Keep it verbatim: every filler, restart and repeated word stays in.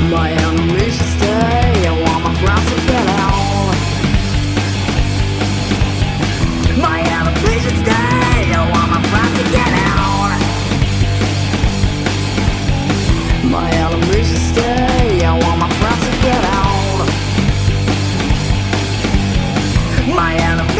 My enemies should stay. I want my friends to get out. My enemies should stay. I want my friends to get out. My enemies should stay. I want my friends to get out. My enemies